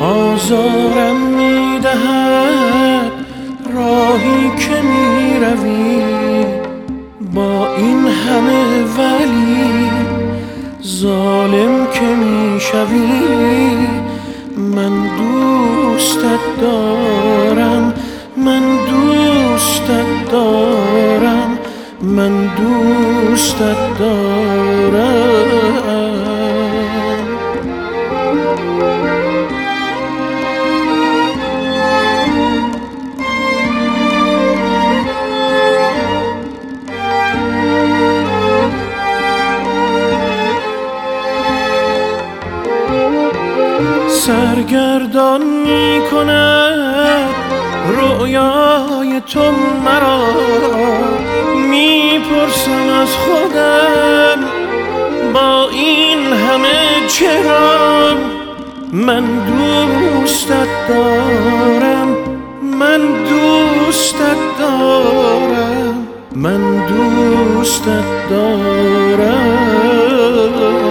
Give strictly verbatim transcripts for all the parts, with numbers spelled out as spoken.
آزارم میدهد راهی که میروی، با این همه ولی ظالم که میشوی. من دوستت دارم، من دوستت دارم، من دوستت دارم. سرگردان می کند رویای تو مرا، می پرسم از خودم با این همه چرا. من دوستت دارم، من دوستت دارم، من دوستت دارم.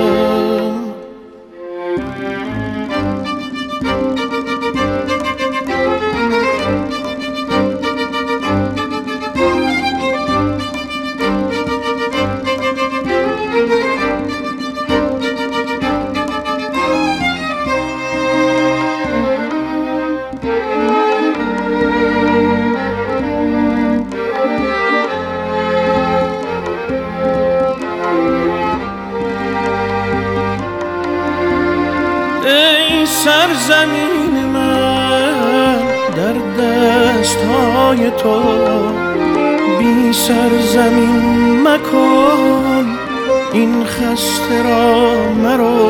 ای سرزمین من در دستهای تو، بی سرزمین مکن این خسته را مرو.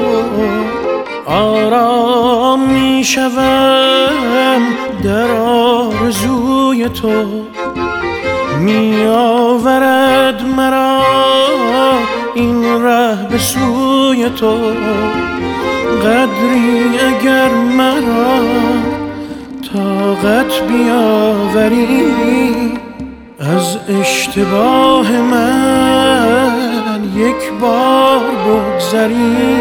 آرام می شوم در آرزوی تو، می آورد مرا این ره به سوی تو. قدری اگر مرا طاقت بیاوری، از اشتباه من یک بار بگذری.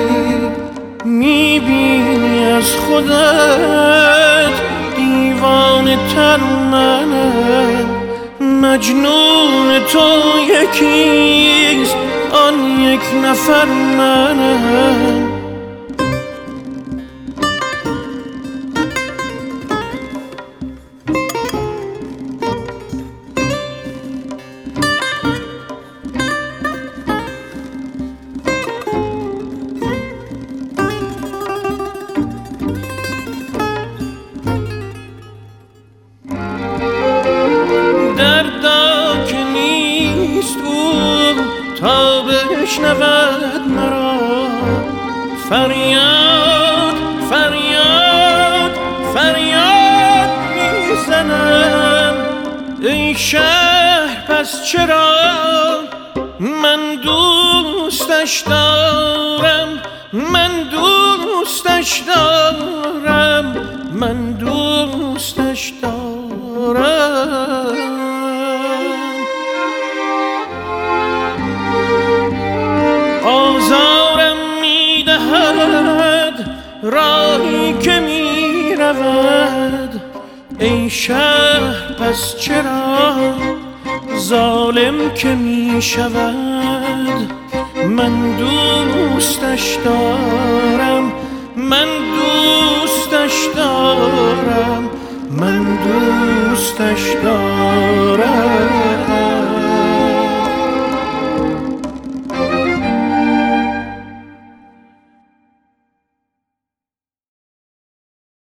میبینی از خودت دیوانه تر منم، مجنون تو یکیست آن یک نفر منم. دردا که نیست او تا بشنود مرا، فریاد فریاد فریاد میزنم. ای شهر پس چرا من دوستش دارم، من دوستش دارم، من دوستش دارم. آزارم میدهد راهی که میرود، ای شهر پس چرا ظالم که میشود. من دوستش دارم، من دوستش دارم، من دوستش دارم.